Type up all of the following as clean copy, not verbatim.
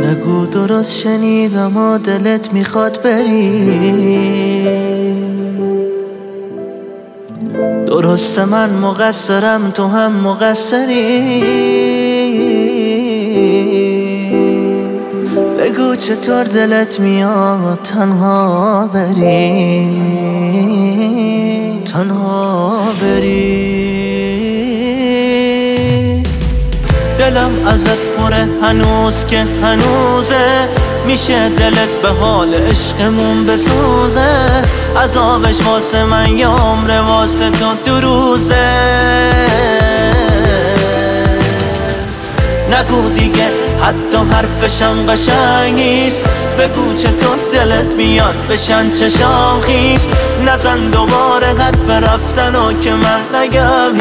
بگو درست شنیدم و دلت میخواد بری. درسته من مقصرم تو هم مقصری. بگو چطور دلت میاد تنها بری، تنها بری. دلم ازت پره هنوز که هنوزه، میشه دلت به حال عشقمون بسوزه. عذابش واسه من یه عمره واسه تو 2 روزه. نگو دیگه حتی حرفشم قشنگ نیست. بگو چطور دلت میاد بشن چشام خیش. نزن دوباره حرف رفتنو که من نگم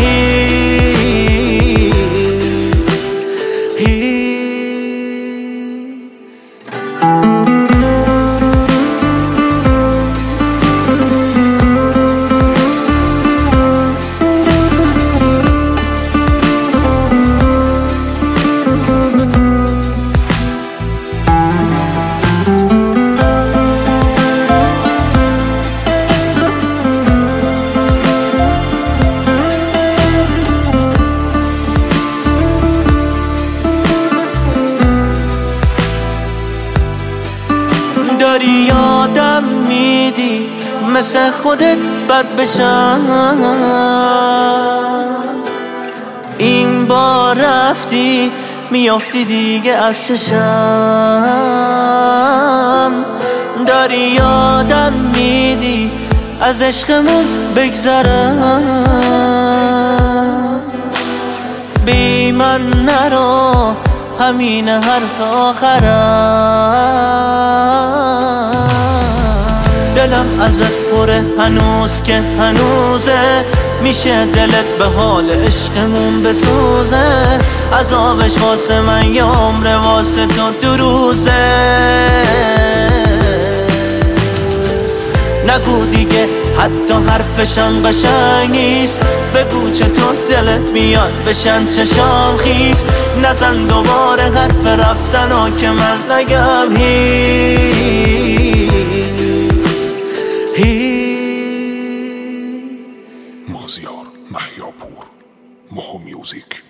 داری یادم میدی مثل خودت بد بشم. این بار رفتی میافتی دیگه از چشم. داری یادم میدی از عشقمون بگذرم. بی من نرو همین حرف آخرم. دلم ازت پره هنوز که هنوزه، میشه دلت به حال عشقمون بسوزه. عذابش واسه من یه عمره واسه تو 2 روزه. نگو دیگه حتی حرفشم قشنگ نیست. بگو چطور دلت میاد بشن چشام خیس. نزن دوباره حرف رفتنو که من نگم مازیار مهیاپور، ماهو میوزیک.